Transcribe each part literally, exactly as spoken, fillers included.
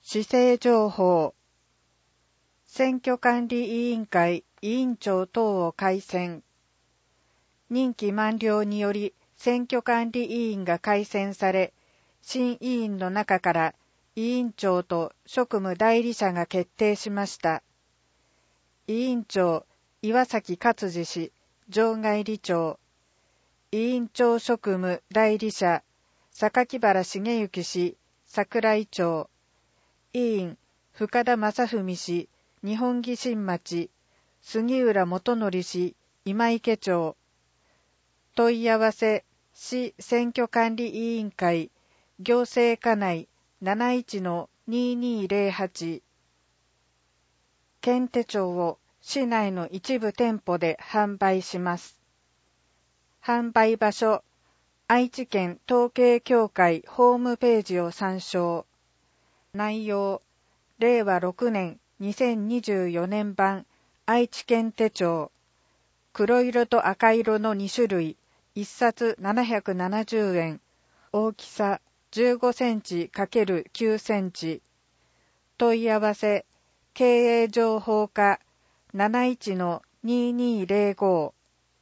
市政情報。選挙管理委員会委員長等を改選。任期満了により選挙管理委員が改選され、新委員の中から委員長と職務代理者が決定しました。委員長、岩崎勝治氏、場外理長。委員長職務代理者、榊原茂之氏、桜井町。委員、深田正文氏、日本木新町。杉浦元則氏、今池町。問い合わせ、市選挙管理委員会、行政課内 ななじゅういちのににーぜろはち。県手帳を市内の一部店舗で販売します。販売場所、愛知県統計協会ホームページを参照。内容、れいわろくねんにせんにじゅうよねん版愛知県手帳。黒色と赤色のに種類、いっさつななひゃくななじゅうえん。大きさじゅうごセンチかけるきゅうセンチ。問い合わせ、経営情報課 なないちのににーぜろご。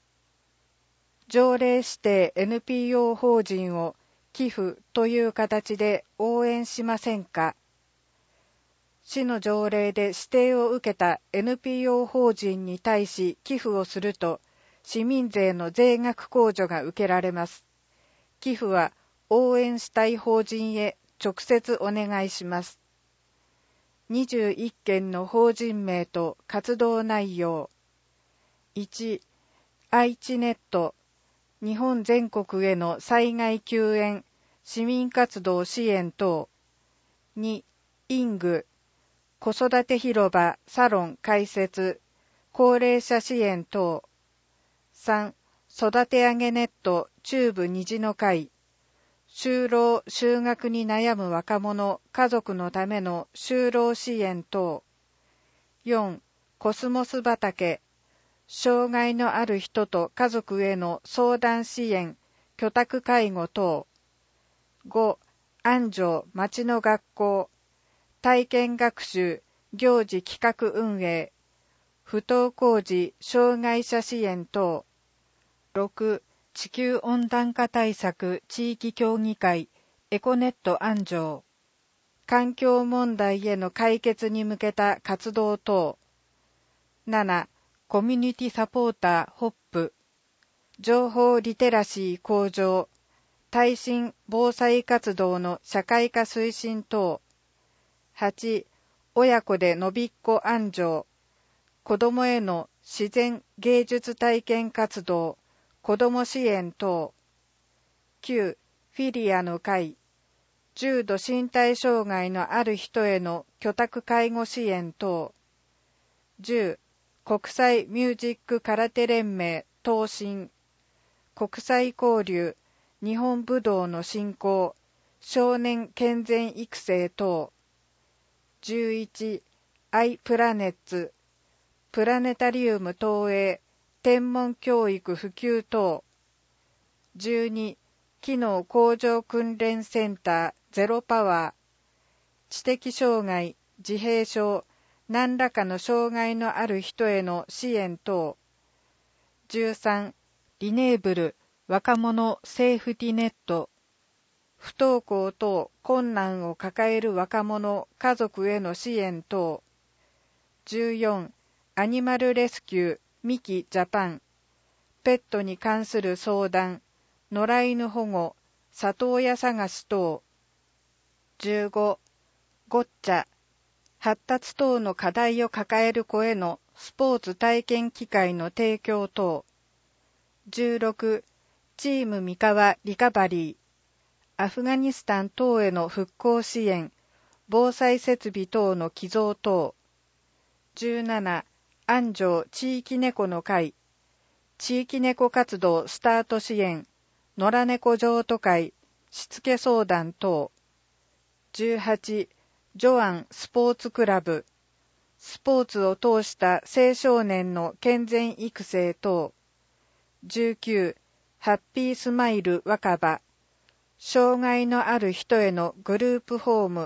条例指定 エヌピーオー 法人を寄付という形で応援しませんか。市の条例で指定を受けた エヌピーオー 法人に対し寄付をすると、市民税の税額控除が受けられます。寄付は応援したい法人へ直接お願いします。にじゅういっけんの法人名と活動内容。いち、愛知ネット。日本全国への災害救援、市民活動支援等。に、イング。子育て広場、サロン開設、高齢者支援等。さん、育て上げネット中部虹の会。就労・就学に悩む若者、家族のための就労支援等。よん、コスモス畑。障害のある人と家族への相談支援、居宅介護等。ご、安城町の学校。体験学習、行事企画運営。不登校児障害者支援等。ろく、地球温暖化対策地域協議会、エコネット安城。環境問題への解決に向けた活動等。なな、コミュニティサポーターホップ。情報リテラシー向上。耐震防災活動の社会化推進等。はち、親子でのびっこ安城。子どもへの自然芸術体験活動、子ども支援等。きゅう、フィリアの会。重度身体障害のある人への居宅介護支援等。じゅう、国際ミュージック空手連盟東進。国際交流、日本武道の振興、少年健全育成等。じゅういち、アイプラネッツ。プラネタリウム投影、天文教育普及等。じゅうに、機能向上訓練センターゼロパワー。知的障害、自閉症、何らかの障害のある人への支援等。じゅうさん、リネーブル、若者セーフティネット。不登校等困難を抱える若者、家族への支援等。じゅうよん、アニマルレスキュー、ミキジャパン。ペットに関する相談、野良犬保護、里親探し等。じゅうご、ゴッチャ。発達等の課題を抱える子へのスポーツ体験機会の提供等。じゅうろく、チーム三河リカバリー。アフガニスタン等への復興支援、防災設備等の寄贈等。じゅうなな、安城地域猫の会。地域猫活動スタート支援、野良猫譲渡会、しつけ相談等。じゅうはち、ジョアンスポーツクラブ。スポーツを通した青少年の健全育成等。じゅうきゅう、ハッピースマイル若葉。障害のある人へのグループホーム、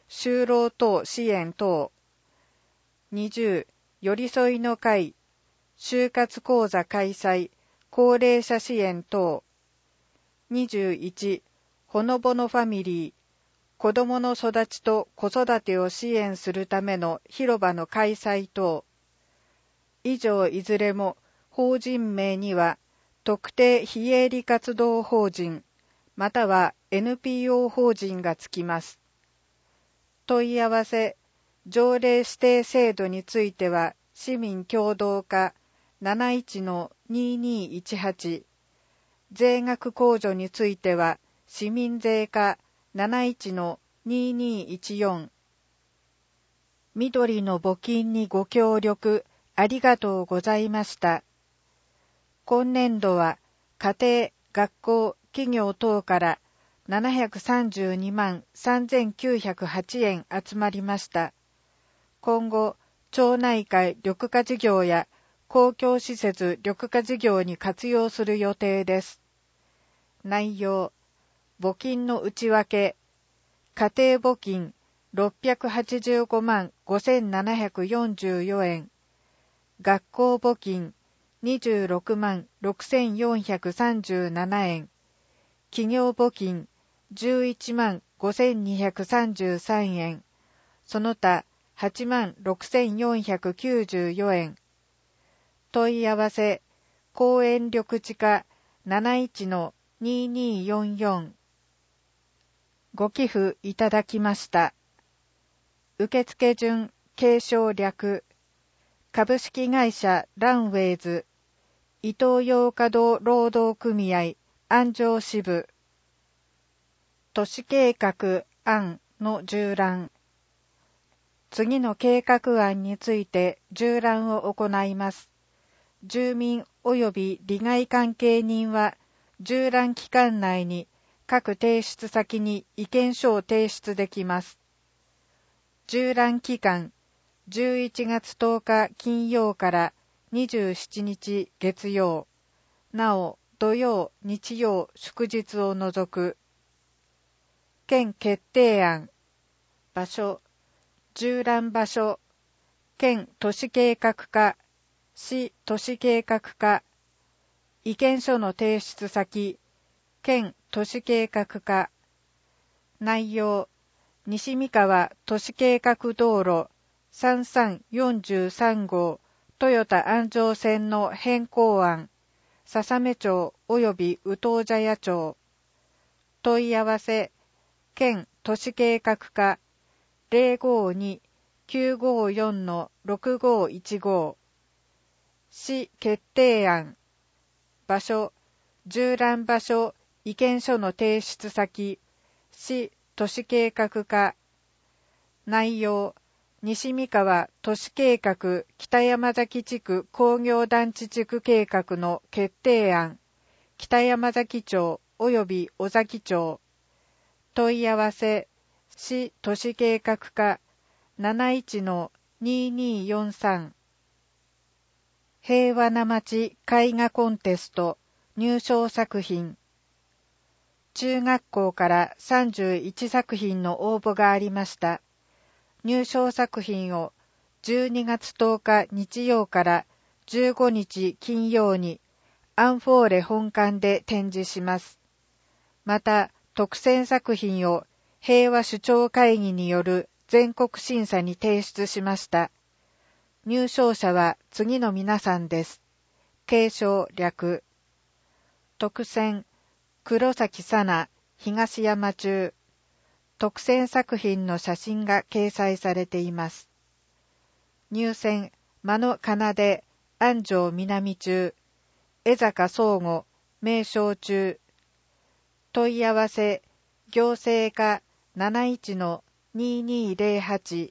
就労等支援等。にじゅう、寄り添いの会、就活講座開催、高齢者支援等。にじゅういち、ほのぼのファミリー、子どもの育ちと子育てを支援するための広場の開催等。以上いずれも法人名には特定非営利活動法人または エヌピーオー 法人がつきます。問い合わせ、条例指定制度については市民共同課 なないちのにーにーいちはち、税額控除については市民税課 なないちのにーにーいちよん。緑の募金にご協力ありがとうございました。今年度は家庭、学校、企業等からななひゃくさんじゅうにまんさんぜんきゅうひゃくはちえん集まりました。今後、町内会緑化事業や公共施設緑化事業に活用する予定です。内容、募金の内訳、家庭募金ろっぴゃくはちじゅうごまんごせんななひゃくよんじゅうよえん、学校募金にじゅうろくまんろくせんよんひゃくさんじゅうななえん、企業募金じゅういちまんごせんにひゃくさんじゅうさんえん、その他はちまんろくせんよんひゃくきゅうじゅうよえん。問い合わせ、公園緑地課 なないちのにーにーよんよん。ご寄付いただきました。受付順、継承略、株式会社ランウェイズ、イトーヨーカドー労働組合安城支部、都市計画案の縦覧。次の計画案について縦覧を行います。住民及び利害関係人は縦覧期間内に各提出先に意見書を提出できます。縦覧期間じゅういちがつとおか金曜からにじゅうしちにち月曜、なお土曜、日曜、祝日を除く。県決定案、場所、縦覧場所、県都市計画課、市都市計画課、意見書の提出先、県都市計画課。内容、西三河都市計画道路さんさんよんさんごう豊田安城線の変更案、笹目町及び宇東茶屋町。問い合わせ、県都市計画課 ゼロごに きゅうごよん ろくごいちご。市決定案、場所、縦覧場所、意見書の提出先、市都市計画課。内容、西三河都市計画北山崎地区工業団地地区計画の決定案、北山崎町及び尾崎町。問い合わせ、市都市計画課 なないちのにーにーよんさん。平和な街絵画コンテスト入賞作品。中学校からさんじゅういちさく品の応募がありました。入賞作品をじゅうにがつとおか日曜からじゅうごにち金曜にアンフォーレ本館で展示します。また、特選作品を平和首長会議による全国審査に提出しました。入賞者は次の皆さんです。継承略。特選、黒崎さな、東山中。特選作品の写真が掲載されています。入選、間野奏、安城南中。江坂相互、名称中。問い合わせ、行政課 なないちのにーにーぜろはち。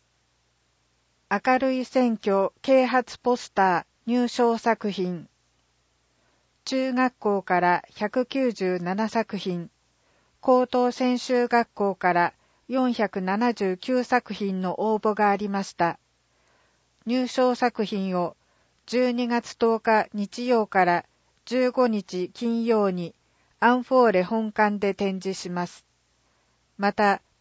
明るい選挙啓発ポスター入賞作品。中学校からひゃくきゅうじゅうななさく品、高等専修学校からよんひゃくななじゅうきゅうさく品の応募がありました。入賞作品をじゅうにがつとおか日曜からじゅうごにち金曜にアンフォーレ本館で展示します。また、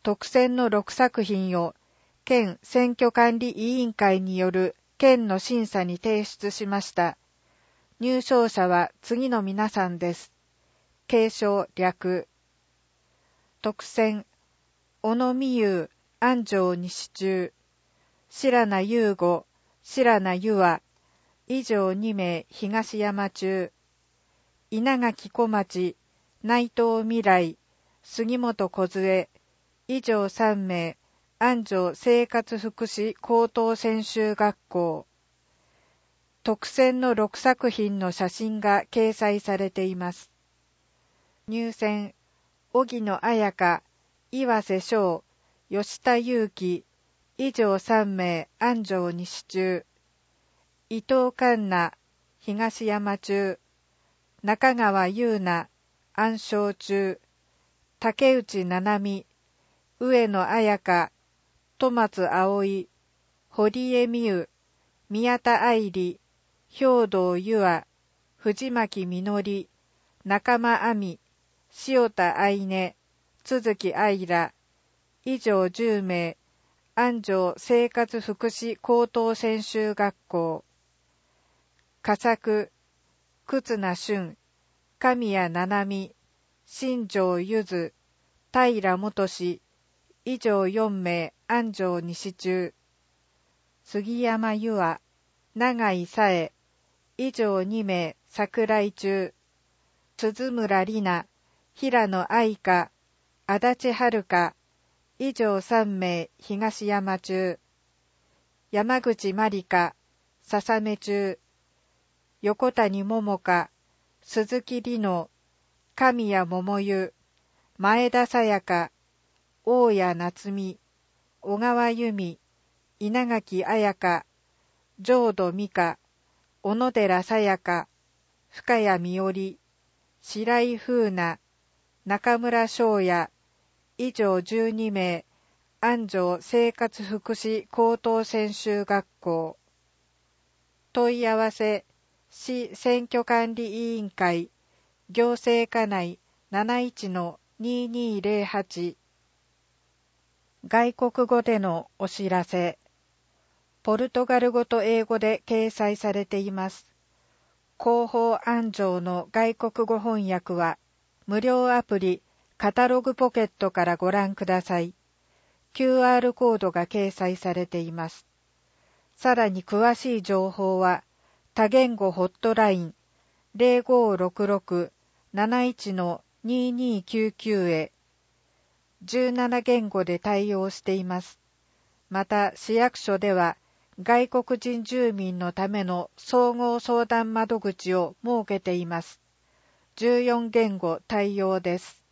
特選のろくさく品を県選挙管理委員会による県の審査に提出しました。入賞者は次の皆さんです。継承略。特選、小野美優、安城西中、白名優吾、白名優和、以上に名東山中、稲垣小町、内藤未来、杉本梢、以上さん名、安城生活福祉高等専修学校。特選のろくさく品の写真が掲載されています。入選、荻野彩香、岩瀬翔、吉田祐樹、以上さん名、安城西中、伊藤環奈、東山中、中川優奈、安昌中、竹内七海、上野彩香、戸松葵、堀江美優、宮田愛理、兵藤優愛、藤巻みのり、仲間亜美、塩田愛音、都築愛ら、以上じゅう名、安城生活福祉高等専修学校。佳作、忽那俊、神谷七海、新庄ゆず、平元氏、以上よん名、安城西中。杉山優愛、永井紗恵、以上に名、桜井中。鈴村里奈、平野愛香、足立遥、以上さん名、東山中。山口まりか、笹目中。横谷桃香、鈴木里乃、神谷桃湯、前田沙也加、大谷夏美、小川由美、稲垣彩香、浄土美香、小野寺沙也加、深谷美織、白井風奈、中村翔也、以上じゅうに名、安城生活福祉高等専修学校。問い合わせ、市選挙管理委員会、行政課内 なないちのににーぜろはち。外国語でのお知らせ。ポルトガル語と英語で掲載されています。広報安城の外国語翻訳は、無料アプリカタログポケットからご覧ください。キューアール コードが掲載されています。さらに詳しい情報は、多言語ホットライン ゼロごーろくろく なないちのにーにーきゅうきゅう へじゅうなな言語で対応しています。また市役所では外国人住民のための総合相談窓口を設けています。じゅうよん言語対応です。